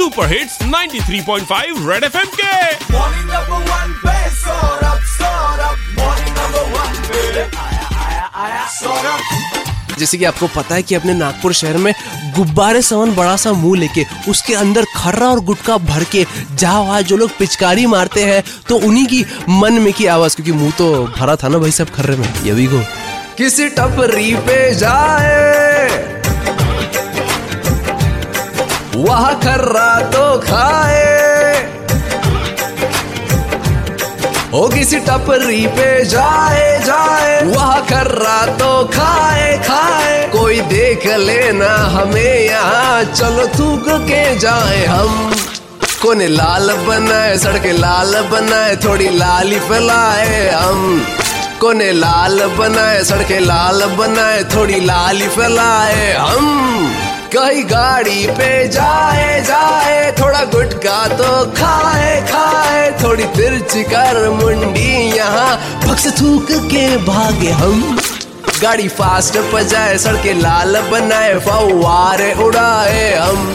Super hits 93.5 red FM के। Morning number 1 पे Saurabh morning number 1 पे आया सौरभ। जैसे कि आपको पता है कि अपने नागपुर शहर में गुब्बारे समान बड़ा सा मुंह लेके उसके अंदर खर्रा और गुटखा भर के जहाँ जो लोग पिचकारी मारते हैं तो उन्हीं की मन में की आवाज, क्योंकि मुंह तो भरा था ना भाई सब खर्रे में। ये भी को किसी टपरी पे जाए वहाँ खर्रा तो खाए, ओ किसी टपरी पे जाए वहाँ खर्रा तो खाए। कोई देख लेना हमें यहाँ, चलो थूक के जाए हम। कोने लाल बनाए सड़के लाल बनाए, थोड़ी लाली फैलाए हम। कोने लाल बनाए सड़के लाल बनाए, थोड़ी लाली फैलाए हम। कहीं गाड़ी पे जाए थोड़ा गुटखा तो खाए। थोड़ी तिरछी कर मुंडी यहाँ भग से थूक के भागे हम। गाड़ी फास्ट बजाए सड़के लाल बनाए, फव्वारे उड़ाए हम।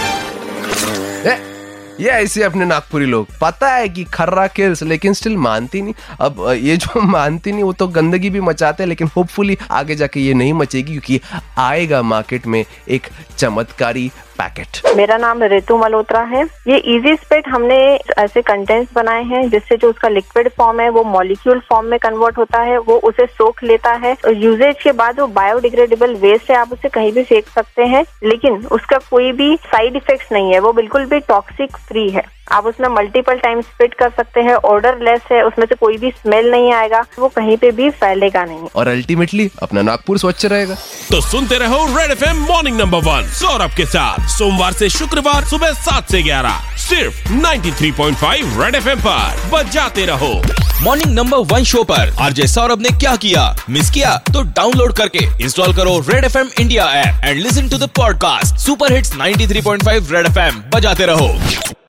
ये ऐसे अपने नागपुरी लोग, पता है कि खर्रा किल्स लेकिन स्टिल मानती नहीं। अब ये जो मानती नहीं वो तो गंदगी भी मचाते हैं, लेकिन होपफुली आगे जाके ये नहीं मचेगी, क्योंकि आएगा मार्केट में एक चमत्कारी पैकेट। मेरा नाम ऋतु मल्होत्रा है। ये इजी स्पिट हमने ऐसे कंटेंट्स बनाए हैं जिससे जो उसका लिक्विड फॉर्म है वो मॉलिक्यूल फॉर्म में कन्वर्ट होता है, वो उसे सोख लेता है। यूजेज के बाद वो बायोडिग्रेडेबल वेस्ट है, आप उसे कहीं भी फेंक सकते हैं, लेकिन उसका कोई भी साइड इफेक्ट्स नहीं है, वो बिल्कुल भी टॉक्सिक फ्री है। आप उसमें मल्टीपल टाइम स्पिट कर सकते हैं, ऑर्डर लेस है, उसमें से कोई भी स्मेल नहीं आएगा, वो कहीं पे भी फैलेगा नहीं, और अल्टीमेटली अपना नागपुर स्वच्छ रहेगा। तो सुनते रहो red FM morning number 1 Saurabh के साथ, सोमवार से शुक्रवार सुबह 7 से 11 सिर्फ 93.5 रेड एफएम पर बजाते रहो। मॉर्निंग नंबर 1 शो पर आरजे सौरभ ने क्या किया, मिस किया तो डाउनलोड करके इंस्टॉल करो red FM India app and listen to the podcast. Super hits 93.5 red FM बजाते रहो।